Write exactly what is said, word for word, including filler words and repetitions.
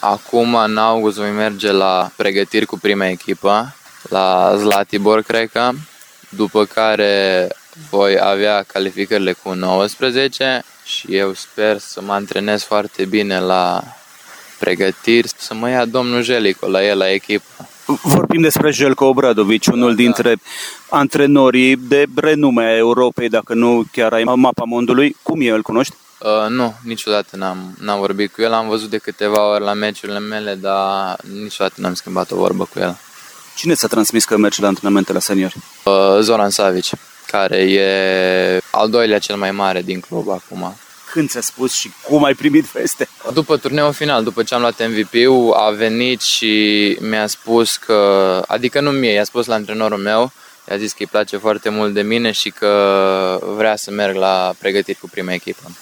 Acum, în august, voi merge la pregătiri cu prima echipă, la Zlatibor, cred că, după care voi avea calificările cu nouăsprezece și eu sper să mă antrenez foarte bine la pregătiri, să mă ia domnul Jelico la el, la echipă. Vorbim despre Jelko Obradović, unul da, dintre da. antrenorii de renume a Europei, dacă nu chiar ai mapa mondului. Cum e, îl cunoști? Uh, nu, niciodată n-am, n-am vorbit cu el, am văzut de câteva ori la meciurile mele, dar niciodată n-am schimbat o vorbă cu el. Cine ți-a transmis că merge la antrenamente la seniori? Uh, Zoran Savic, care e al doilea cel mai mare din club acum. Când ți-a spus și cum ai primit veste? După turneul final, după ce am luat M V P-ul, a venit și mi-a spus că, adică nu mie, i-a spus la antrenorul meu, i-a zis că îi place foarte mult de mine și că vrea să merg la pregătiri cu prima echipă.